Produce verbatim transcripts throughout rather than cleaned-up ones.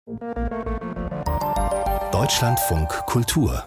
Deutschlandfunk Kultur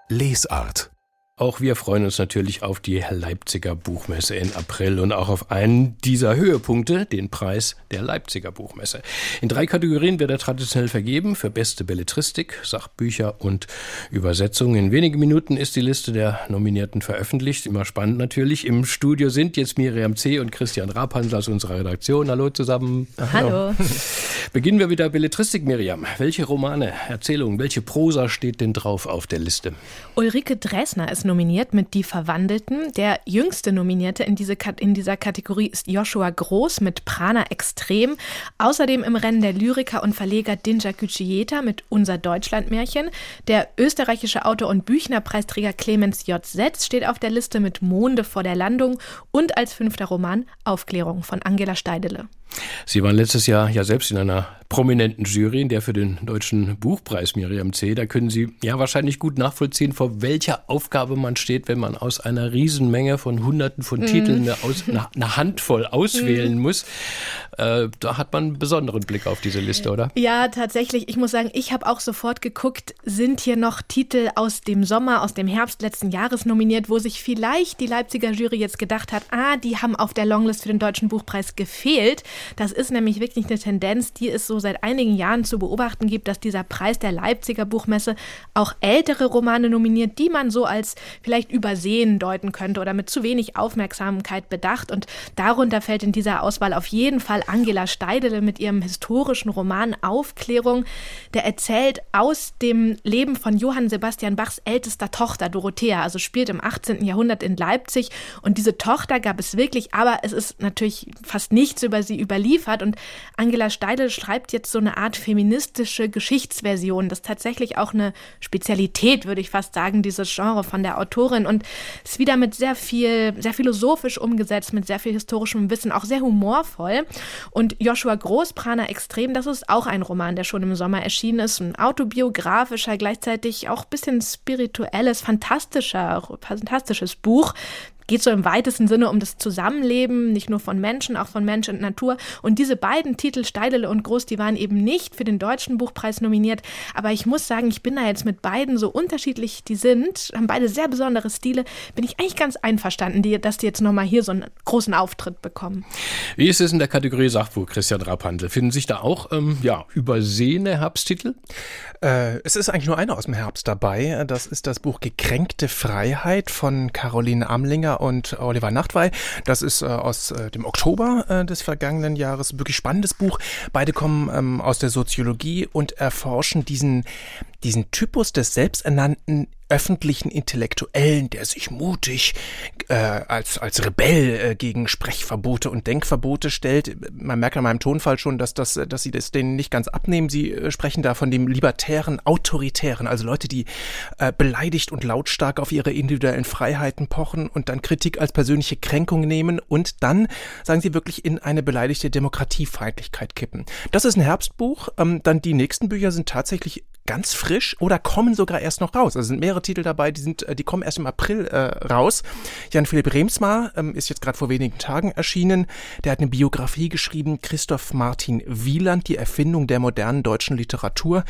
Lesart. Auch wir freuen uns natürlich auf die Leipziger Buchmesse im April und auch auf einen dieser Höhepunkte, den Preis der Leipziger Buchmesse. In drei Kategorien wird er traditionell vergeben: für beste Belletristik, Sachbücher und Übersetzungen. In wenigen Minuten ist die Liste der Nominierten veröffentlicht. Immer spannend natürlich. Im Studio sind jetzt Miriam C. und Christian Raphandl aus unserer Redaktion. Hallo zusammen. Hallo. Beginnen wir mit der Belletristik, Miriam. Welche Romane, Erzählungen, welche Prosa steht denn drauf auf der Liste? Ulrike Dresner ist nominiert mit Die Verwandelten. Der jüngste Nominierte in, diese, in dieser Kategorie ist Joshua Groß mit Prana Extrem. Außerdem im Rennen der Lyriker und Verleger Dinja Küçüyeta mit Unser Deutschlandmärchen. Der österreichische Autor und Büchnerpreisträger Clemens J. Setz steht auf der Liste mit Monde vor der Landung und als fünfter Roman Aufklärung von Angela Steidele. Sie waren letztes Jahr ja selbst in einer prominenten Jury, in der für den Deutschen Buchpreis, Miriam C. Da können Sie ja wahrscheinlich gut nachvollziehen, vor welcher Aufgabe man steht, wenn man aus einer Riesenmenge von Hunderten von mm. Titeln eine, aus, eine, eine Handvoll auswählen mm. muss. Äh, da hat man einen besonderen Blick auf diese Liste, oder? Ja, tatsächlich. Ich muss sagen, ich habe auch sofort geguckt, sind hier noch Titel aus dem Sommer, aus dem Herbst letzten Jahres nominiert, wo sich vielleicht die Leipziger Jury jetzt gedacht hat, ah, die haben auf der Longlist für den Deutschen Buchpreis gefehlt. Das ist nämlich wirklich eine Tendenz, die es so seit einigen Jahren zu beobachten gibt, dass dieser Preis der Leipziger Buchmesse auch ältere Romane nominiert, die man so als vielleicht übersehen deuten könnte oder mit zu wenig Aufmerksamkeit bedacht. Und darunter fällt in dieser Auswahl auf jeden Fall Angela Steidele mit ihrem historischen Roman Aufklärung. Der erzählt aus dem Leben von Johann Sebastian Bachs ältester Tochter Dorothea, also spielt im achtzehnten Jahrhundert in Leipzig. Und diese Tochter gab es wirklich, aber es ist natürlich fast nichts über sie überliefert. Und Angela Steidele schreibt jetzt so eine Art feministische Geschichtsversion. Das ist tatsächlich auch eine Spezialität, würde ich fast sagen, dieses Genre von der Autorin. Und ist wieder mit sehr viel, sehr philosophisch umgesetzt, mit sehr viel historischem Wissen, auch sehr humorvoll. Und Joshua Groß, Prana Extrem, das ist auch ein Roman, der schon im Sommer erschienen ist. Ein autobiografischer, gleichzeitig auch ein bisschen spirituelles, fantastischer, fantastisches Buch. Geht so im weitesten Sinne um das Zusammenleben, nicht nur von Menschen, auch von Mensch und Natur. Und diese beiden Titel, Steidele und Groß, die waren eben nicht für den Deutschen Buchpreis nominiert. Aber ich muss sagen, ich bin da jetzt mit beiden, so unterschiedlich die sind, haben beide sehr besondere Stile, bin ich eigentlich ganz einverstanden, die, dass die jetzt nochmal hier so einen großen Auftritt bekommen. Wie ist es in der Kategorie Sachbuch, Christian Raphandl? Finden sich da auch ähm, ja, übersehene Herbsttitel? Äh, es ist eigentlich nur einer aus dem Herbst dabei. Das ist das Buch Gekränkte Freiheit von Caroline Amlinger und Oliver Nachtwey. Das ist äh, aus äh, dem Oktober äh, des vergangenen Jahres. Wirklich spannendes Buch. Beide kommen ähm, aus der Soziologie und erforschen diesen, diesen Typus des selbsternannten öffentlichen Intellektuellen, der sich mutig äh, als als Rebell äh, gegen Sprechverbote und Denkverbote stellt. Man merkt an meinem Tonfall schon, dass das, dass sie das denen nicht ganz abnehmen. Sie äh, sprechen da von dem libertären, autoritären, also Leute, die äh, beleidigt und lautstark auf ihre individuellen Freiheiten pochen und dann Kritik als persönliche Kränkung nehmen und dann, sagen sie, wirklich in eine beleidigte Demokratiefeindlichkeit kippen. Das ist ein Herbstbuch. Ähm, dann die nächsten Bücher sind tatsächlich ganz frisch oder kommen sogar erst noch raus. Also sind mehrere Titel dabei, die sind, die kommen erst im April äh, raus. Jan-Philipp Reemtsma ähm, ist jetzt gerade vor wenigen Tagen erschienen. Der hat eine Biografie geschrieben, Christoph Martin Wieland, die Erfindung der modernen deutschen Literatur.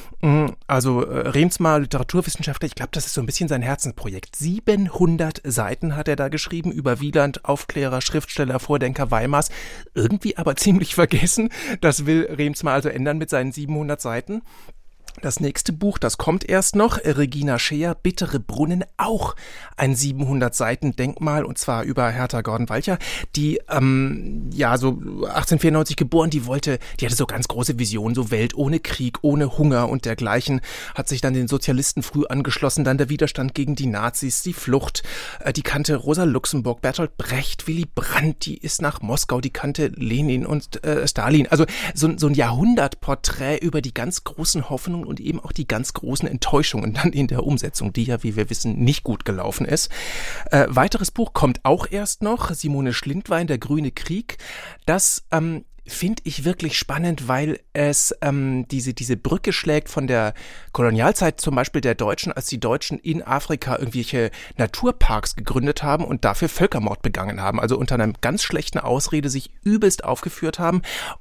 Also Reemtsma, Literaturwissenschaftler, ich glaube, das ist so ein bisschen sein Herzensprojekt. siebenhundert Seiten hat er da geschrieben über Wieland, Aufklärer, Schriftsteller, Vordenker Weimars. Irgendwie aber ziemlich vergessen. Das will Reemtsma also ändern mit seinen siebenhundert Seiten. Das nächste Buch, das kommt erst noch, Regina Scheer, Bittere Brunnen, auch ein siebenhundert Seiten Denkmal, und zwar über Hertha Gordon-Walcher, die, ähm, ja, so achtzehnhundertvierundneunzig geboren, die wollte, die hatte so ganz große Visionen, so Welt ohne Krieg, ohne Hunger und dergleichen, hat sich dann den Sozialisten früh angeschlossen, dann der Widerstand gegen die Nazis, die Flucht, äh, die kannte Rosa Luxemburg, Bertolt Brecht, Willy Brandt, die ist nach Moskau, die kannte Lenin und äh, Stalin, also so, so ein Jahrhundertporträt über die ganz großen Hoffnungen und eben auch die ganz großen Enttäuschungen dann in der Umsetzung, die ja, wie wir wissen, nicht gut gelaufen ist. Äh, weiteres Buch kommt auch erst noch, Simone Schlindwein, Der grüne Krieg. Das ähm, finde ich wirklich spannend, weil es ähm, diese, diese Brücke schlägt von der Kolonialzeit zum Beispiel der Deutschen, als die Deutschen in Afrika irgendwelche Naturparks gegründet haben und dafür Völkermord begangen haben, also unter einer ganz schlechten Ausrede sich übelst aufgeführt haben. Und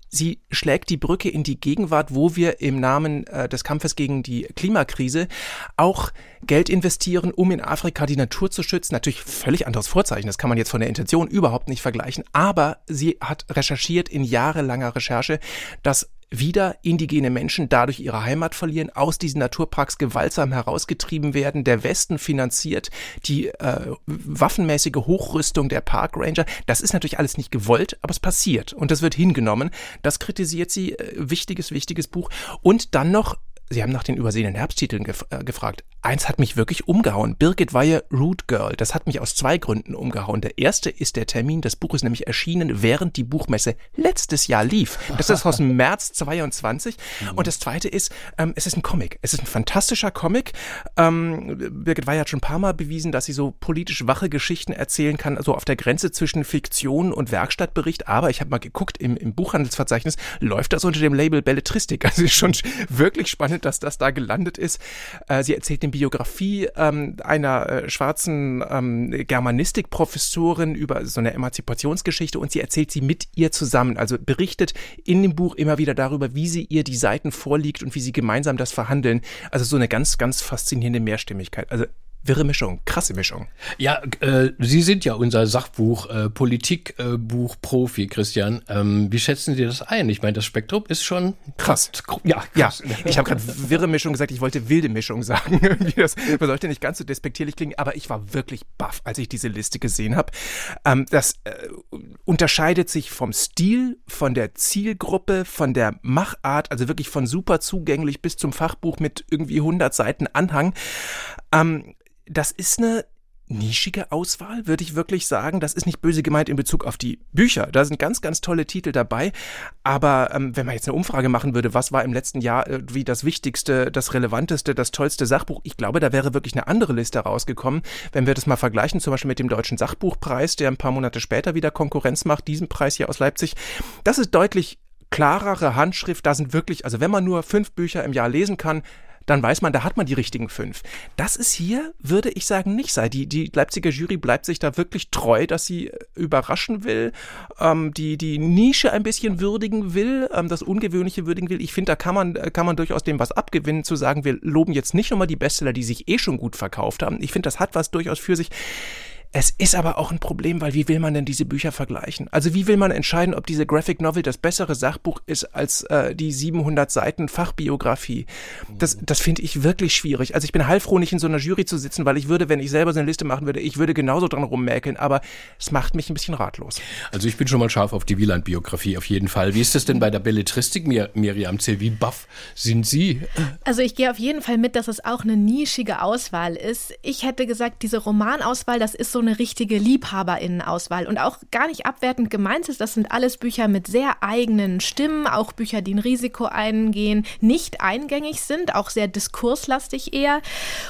sie schlägt die Brücke in die Gegenwart, wo wir im Namen äh, des Kampfes gegen die Klimakrise auch Geld investieren, um in Afrika die Natur zu schützen. Natürlich völlig anderes Vorzeichen, das kann man jetzt von der Intention überhaupt nicht vergleichen, aber sie hat recherchiert in jahrelanger Recherche, dass wieder indigene Menschen dadurch ihre Heimat verlieren, aus diesen Naturparks gewaltsam herausgetrieben werden. Der Westen finanziert die äh, waffenmäßige Hochrüstung der Parkranger. Das ist natürlich alles nicht gewollt, aber es passiert und das wird hingenommen. Das kritisiert sie. Äh, wichtiges, wichtiges Buch. Und dann noch, Sie haben nach den übersehenen Herbsttiteln gef- äh, gefragt. Eins hat mich wirklich umgehauen. Birgit Weihe, Root Girl. Das hat mich aus zwei Gründen umgehauen. Der erste ist der Termin. Das Buch ist nämlich erschienen, während die Buchmesse letztes Jahr lief. Das ist aus dem März zweiundzwanzig. Und das zweite ist, ähm, es ist ein Comic. Es ist ein fantastischer Comic. Ähm, Birgit Weihe hat schon ein paar Mal bewiesen, dass sie so politisch wache Geschichten erzählen kann, so auf der Grenze zwischen Fiktion und Werkstattbericht. Aber ich habe mal geguckt, im, im Buchhandelsverzeichnis läuft das unter dem Label Belletristik. Also ist schon wirklich spannend, dass das da gelandet ist. Äh, sie erzählt eine Biografie ähm, einer äh, schwarzen ähm, Germanistikprofessorin über so eine Emanzipationsgeschichte und sie erzählt sie mit ihr zusammen. Also berichtet in dem Buch immer wieder darüber, wie sie ihr die Seiten vorliegt und wie sie gemeinsam das verhandeln. Also so eine ganz, ganz faszinierende Mehrstimmigkeit. Also wirre Mischung, krasse Mischung. Ja, äh, Sie sind ja unser Sachbuch, äh, Politikbuch-Profi, Christian. Ähm, wie schätzen Sie das ein? Ich meine, das Spektrum ist schon krass. Ja, krass. Ja, ich habe gerade wirre Mischung gesagt, ich wollte wilde Mischung sagen. das sollte nicht ganz so despektierlich klingen, aber ich war wirklich baff, als ich diese Liste gesehen habe. Ähm, das äh, unterscheidet sich vom Stil, von der Zielgruppe, von der Machart, also wirklich von super zugänglich bis zum Fachbuch mit irgendwie hundert Seiten Anhang. Ähm, Das ist eine nischige Auswahl, würde ich wirklich sagen. Das ist nicht böse gemeint in Bezug auf die Bücher. Da sind ganz, ganz tolle Titel dabei. Aber ähm, wenn man jetzt eine Umfrage machen würde, was war im letzten Jahr äh, wie das wichtigste, das relevanteste, das tollste Sachbuch? Ich glaube, da wäre wirklich eine andere Liste rausgekommen. Wenn wir das mal vergleichen, zum Beispiel mit dem Deutschen Sachbuchpreis, der ein paar Monate später wieder Konkurrenz macht, diesem Preis hier aus Leipzig. Das ist deutlich klarere Handschrift. Da sind wirklich, also wenn man nur fünf Bücher im Jahr lesen kann, dann weiß man, da hat man die richtigen fünf. Das ist hier, würde ich sagen, nicht sein. Die, die Leipziger Jury bleibt sich da wirklich treu, dass sie überraschen will, ähm, die, die Nische ein bisschen würdigen will, ähm, das Ungewöhnliche würdigen will. Ich finde, da kann man, kann man durchaus dem was abgewinnen, zu sagen, wir loben jetzt nicht nur mal die Bestseller, die sich eh schon gut verkauft haben. Ich finde, das hat was durchaus für sich. Es ist aber auch ein Problem, weil wie will man denn diese Bücher vergleichen? Also wie will man entscheiden, ob diese Graphic Novel das bessere Sachbuch ist als äh, die siebenhundert Seiten Fachbiografie? Das, das finde ich wirklich schwierig. Also ich bin heilfroh, nicht in so einer Jury zu sitzen, weil ich würde, wenn ich selber so eine Liste machen würde, ich würde genauso dran rummäkeln, aber es macht mich ein bisschen ratlos. Also ich bin schon mal scharf auf die Wieland-Biografie, auf jeden Fall. Wie ist das denn bei der Belletristik, Mir- Miriam Zill? Wie baff sind Sie? Also ich gehe auf jeden Fall mit, dass es auch eine nischige Auswahl ist. Ich hätte gesagt, diese Romanauswahl, das ist so eine richtige LiebhaberInnen-Auswahl und auch gar nicht abwertend gemeint ist, das sind alles Bücher mit sehr eigenen Stimmen, auch Bücher, die ein Risiko eingehen, nicht eingängig sind, auch sehr diskurslastig eher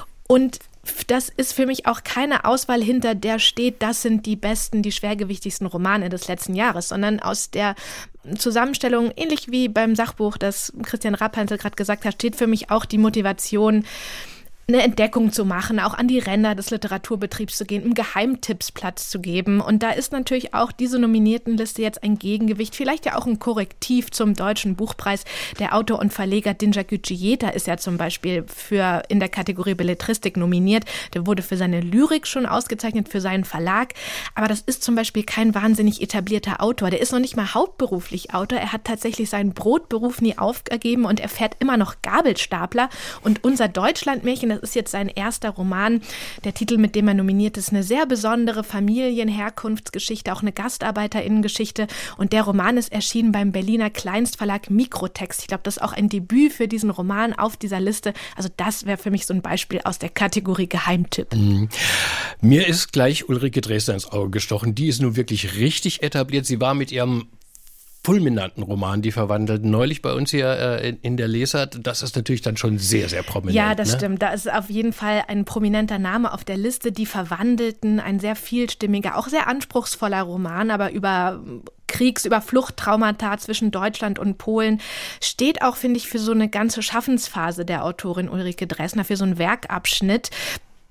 und das ist für mich auch keine Auswahl, hinter der steht, das sind die besten, die schwergewichtigsten Romane des letzten Jahres, sondern aus der Zusammenstellung, ähnlich wie beim Sachbuch, das Christian Rappheinzel gerade gesagt hat, steht für mich auch die Motivation, eine Entdeckung zu machen, auch an die Ränder des Literaturbetriebs zu gehen, um Geheimtipps Platz zu geben. Und da ist natürlich auch diese Nominiertenliste jetzt ein Gegengewicht, vielleicht ja auch ein Korrektiv zum Deutschen Buchpreis. Der Autor und Verleger Dinja Gücüyeta ist ja zum Beispiel für in der Kategorie Belletristik nominiert. Der wurde für seine Lyrik schon ausgezeichnet, für seinen Verlag. Aber das ist zum Beispiel kein wahnsinnig etablierter Autor. Der ist noch nicht mal hauptberuflich Autor. Er hat tatsächlich seinen Brotberuf nie aufgegeben und er fährt immer noch Gabelstapler. Und unser Deutschlandmärchen, das ist jetzt sein erster Roman. Der Titel, mit dem er nominiert ist, eine sehr besondere Familienherkunftsgeschichte, auch eine GastarbeiterInnengeschichte. Und der Roman ist erschienen beim Berliner Kleinstverlag Mikrotext. Ich glaube, das ist auch ein Debüt für diesen Roman auf dieser Liste. Also das wäre für mich so ein Beispiel aus der Kategorie Geheimtipp. Mhm. Mir ist gleich Ulrike Dresler ins Auge gestochen. Die ist nun wirklich richtig etabliert. Sie war mit ihrem fulminanten Roman, Die Verwandelten, neulich bei uns hier äh, in, in der Lesart. Das ist natürlich dann schon sehr, sehr prominent. Ja, das ne? stimmt. Da ist auf jeden Fall ein prominenter Name auf der Liste. Die Verwandelten, ein sehr vielstimmiger, auch sehr anspruchsvoller Roman, aber über Kriegs-, über Fluchttraumata zwischen Deutschland und Polen, steht auch, finde ich, für so eine ganze Schaffensphase der Autorin Ulrike Dresler, für so einen Werkabschnitt.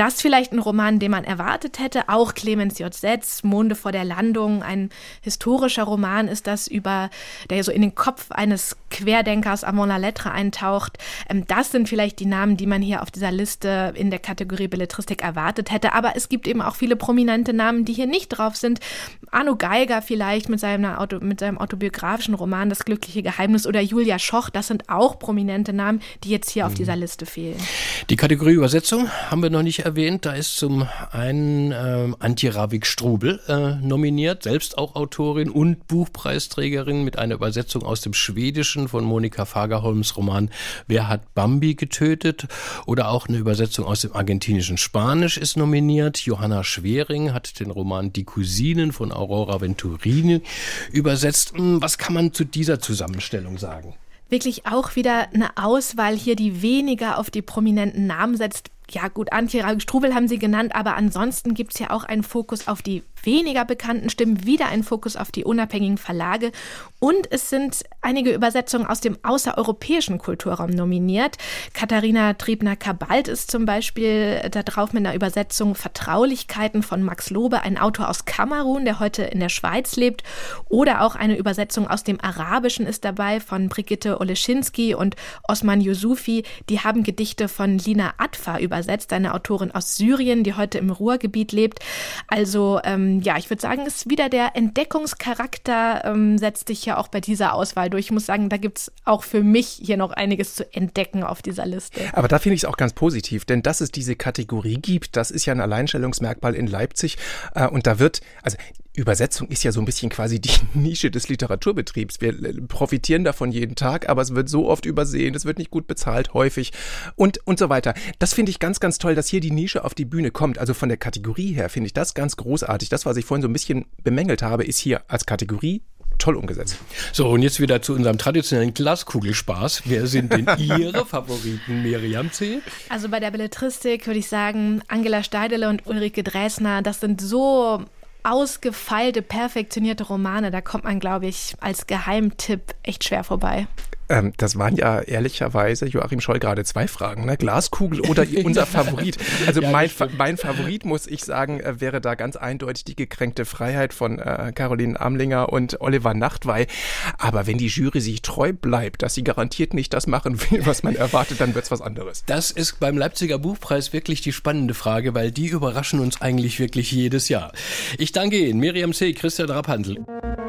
Das vielleicht ein Roman, den man erwartet hätte. Auch Clemens J. Setz, Monde vor der Landung, ein historischer Roman ist das, über der so in den Kopf eines Querdenkers avant la lettre eintaucht. Das sind vielleicht die Namen, die man hier auf dieser Liste in der Kategorie Belletristik erwartet hätte. Aber es gibt eben auch viele prominente Namen, die hier nicht drauf sind. Arno Geiger vielleicht mit seinem, Auto, mit seinem autobiografischen Roman Das glückliche Geheimnis oder Julia Schoch. Das sind auch prominente Namen, die jetzt hier auf dieser Liste fehlen. Die Kategorie Übersetzung haben wir noch nicht erwähnt. Da ist zum einen ähm, Antje Ravik-Strubel äh, nominiert, selbst auch Autorin und Buchpreisträgerin mit einer Übersetzung aus dem Schwedischen von Monika Fagerholms Roman Wer hat Bambi getötet? Oder auch eine Übersetzung aus dem argentinischen Spanisch ist nominiert. Johanna Schwering hat den Roman Die Cousinen von Aurora Venturini übersetzt. Was kann man zu dieser Zusammenstellung sagen? Wirklich auch wieder eine Auswahl hier, die weniger auf die prominenten Namen setzt. Ja gut, Antje Ravik-Strubel haben Sie genannt, aber ansonsten gibt es ja auch einen Fokus auf die weniger bekannten Stimmen, wieder einen Fokus auf die unabhängigen Verlage. Und es sind einige Übersetzungen aus dem außereuropäischen Kulturraum nominiert. Katharina Triebner-Kabalt ist zum Beispiel da drauf mit einer Übersetzung Vertraulichkeiten von Max Lobe, ein Autor aus Kamerun, der heute in der Schweiz lebt. Oder auch eine Übersetzung aus dem Arabischen ist dabei von Brigitte Oleschinski und Osman Yusufi. Die haben Gedichte von Lina Atfa übersetzt, eine Autorin aus Syrien, die heute im Ruhrgebiet lebt. Also ähm, ja, ich würde sagen, ist wieder der Entdeckungscharakter, ähm, setzt sich ja auch bei dieser Auswahl durch. Ich muss sagen, da gibt es auch für mich hier noch einiges zu entdecken auf dieser Liste. Aber da finde ich es auch ganz positiv, denn dass es diese Kategorie gibt, das ist ja ein Alleinstellungsmerkmal in Leipzig. Äh, und da wird, also Übersetzung ist ja so ein bisschen quasi die Nische des Literaturbetriebs. Wir profitieren davon jeden Tag, aber es wird so oft übersehen, es wird nicht gut bezahlt, häufig und, und so weiter. Das finde ich ganz, ganz toll, dass hier die Nische auf die Bühne kommt. Also von der Kategorie her finde ich das ganz großartig. Das, was ich vorhin so ein bisschen bemängelt habe, ist hier als Kategorie toll umgesetzt. So, und jetzt wieder zu unserem traditionellen Glaskugelspaß. Wer sind denn Ihre Favoriten, Miriam C.? Also bei der Belletristik würde ich sagen, Angela Steidele und Ulrike Dresner, das sind so ausgefeilte, perfektionierte Romane, da kommt man, glaube ich, als Geheimtipp echt schwer vorbei. Ähm, das waren ja ehrlicherweise, Joachim Scholl, gerade zwei Fragen, ne? Glaskugel oder unser Favorit. Also ja, mein, mein Favorit, muss ich sagen, wäre da ganz eindeutig die gekränkte Freiheit von äh, Caroline Amlinger und Oliver Nachtwey. Aber wenn die Jury sich treu bleibt, dass sie garantiert nicht das machen will, was man erwartet, dann wird's was anderes. Das ist beim Leipziger Buchpreis wirklich die spannende Frage, weil die überraschen uns eigentlich wirklich jedes Jahr. Ich danke Ihnen, Miriam C., Christian Rapphandl.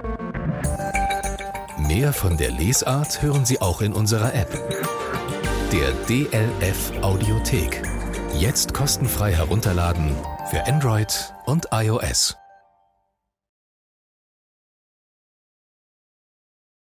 Mehr von der Lesart hören Sie auch in unserer App. Der D L F Audiothek. Jetzt kostenfrei herunterladen für Android und iOS.